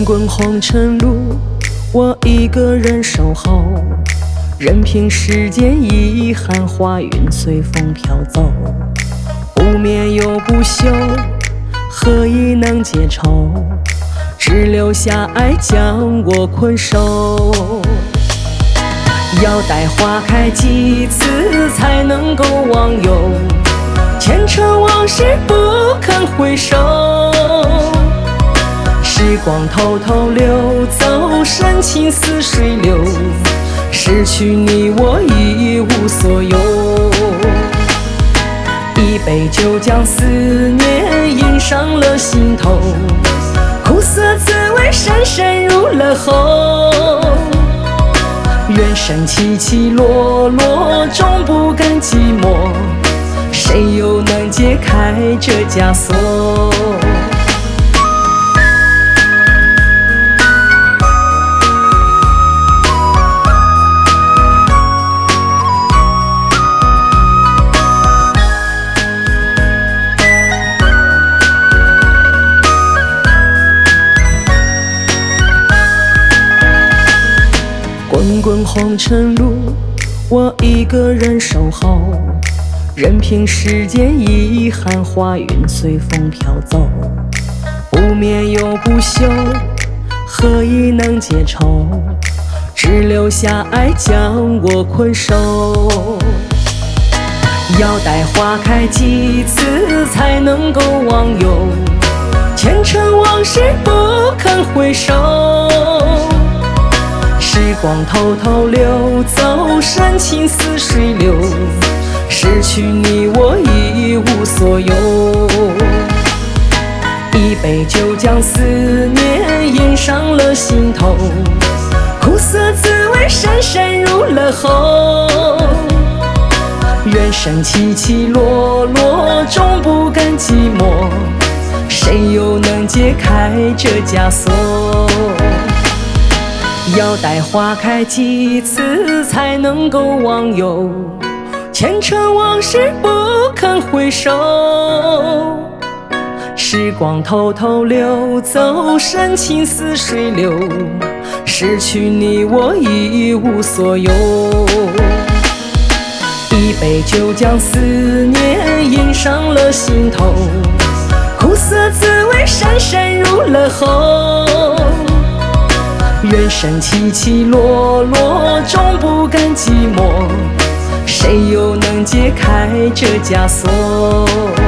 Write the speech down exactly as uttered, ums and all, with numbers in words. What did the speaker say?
滚红尘路，我一个人守候，任凭世间遗憾，花云随风飘走。不眠又不休，何以能解愁？只留下爱将我困守。要待花开几次才能够忘忧？前尘往事不肯回首。时光偷偷流走，深情似水流，失去你我已无所有。一杯酒将思念饮上了心头，苦涩滋味深深入了喉。人生起起落落，终不甘寂寞，谁又能解开这枷锁？滚滚红尘路，我一个人守候，任凭世间遗憾，花云随风飘走。不眠又不休，何以能解愁？只留下爱将我困守。要待花开几次才能够忘忧？前尘往事不肯回首。时光偷偷流走，深情似水流，失去你我已无所有。一杯酒将思念饮上了心头，苦涩滋味深深入了喉。人生起起落落，终不甘寂寞，谁又能解开这枷锁？要待花开几次才能够忘忧？前尘往事不肯回首。时光偷偷流走，深情似水流，失去你我已无所有。一杯酒将思念饮上了心头，苦涩滋味深深入了喉。人生起起落落，终不甘寂寞，谁又能解开这枷锁？